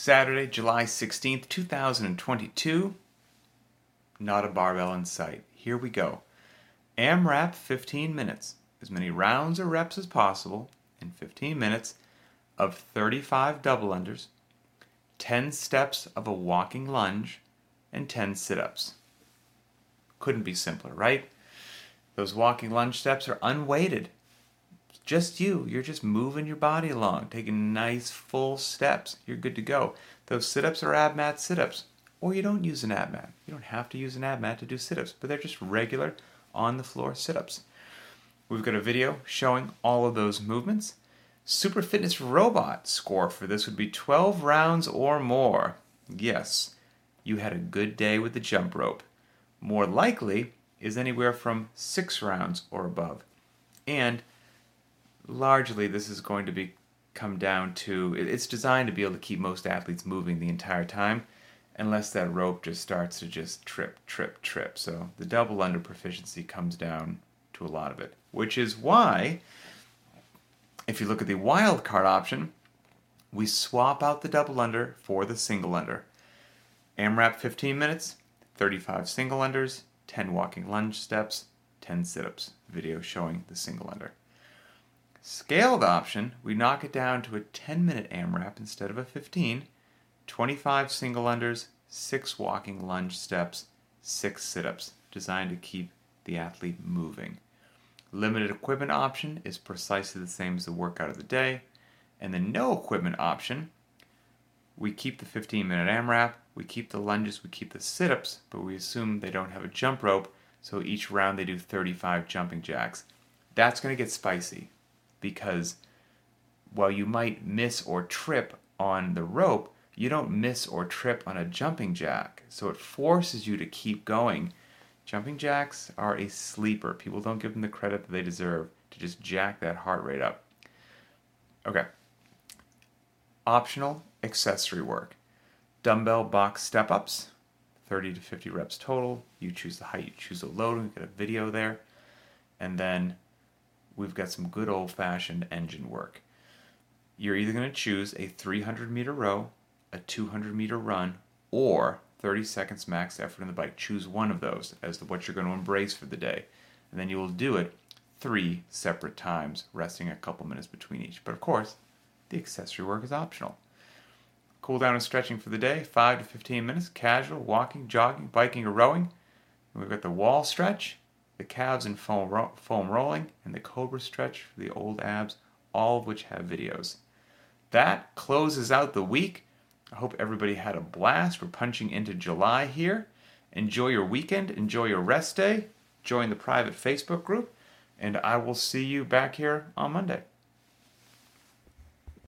Saturday, July 16th, 2022. Not a barbell in sight. Here we go. AMRAP 15 minutes. As many rounds or reps as possible in 15 minutes of 35 double unders, 10 steps of a walking lunge, and 10 sit-ups. Couldn't be simpler, right? Those walking lunge steps are unweighted. Just you're just moving your body along, taking nice full steps. You're good to go. Those sit-ups are ab mat sit-ups, or you don't use an ab mat. You don't have to use an ab mat to do sit-ups, but they're just regular on the floor sit-ups. We've got a video showing all of those movements. Super Fitness Robot score for this would be 12 rounds or more. Yes, you had a good day with the jump rope. More likely is anywhere from 6 rounds or above. And largely this is going to come down to, it's designed to be able to keep most athletes moving the entire time, unless that rope just starts to just trip. So the double under proficiency comes down to a lot of it, which is why, if you look at the wild card option, we swap out the double under for the single under. AMRAP 15 minutes, 35 single unders, 10 walking lunge steps, 10 sit-ups. Video showing the single under. Scaled option, we knock it down to a 10-minute AMRAP instead of a 15, 25 single unders, 6 walking lunge steps, 6 sit-ups, designed to keep the athlete moving. Limited equipment option is precisely the same as the workout of the day. And the no equipment option, we keep the 15-minute AMRAP, we keep the lunges, we keep the sit-ups, but we assume they don't have a jump rope, so each round they do 35 jumping jacks. That's going to get spicy, because while you might miss or trip on the rope, you don't miss or trip on a jumping jack. So it forces you to keep going. Jumping jacks are a sleeper. People don't give them the credit that they deserve to just jack that heart rate up. Okay. Optional accessory work. Dumbbell box step-ups, 30 to 50 reps total. You choose the height, you choose the load, we've got a video there. And then we've got some good old-fashioned engine work. You're either going to choose a 300-meter row, a 200-meter run, or 30 seconds max effort on the bike. Choose one of those as to what you're going to embrace for the day. And then you will do it 3 separate times, resting a couple minutes between each. But of course, the accessory work is optional. Cool down and stretching for the day, 5 to 15 minutes, casual, walking, jogging, biking, or rowing. And we've got the wall stretch, the calves and foam rolling, and the cobra stretch for the old abs, all of which have videos. That closes out the week. I hope everybody had a blast. We're punching into July here. Enjoy your weekend. Enjoy your rest day. Join the private Facebook group. And I will see you back here on Monday.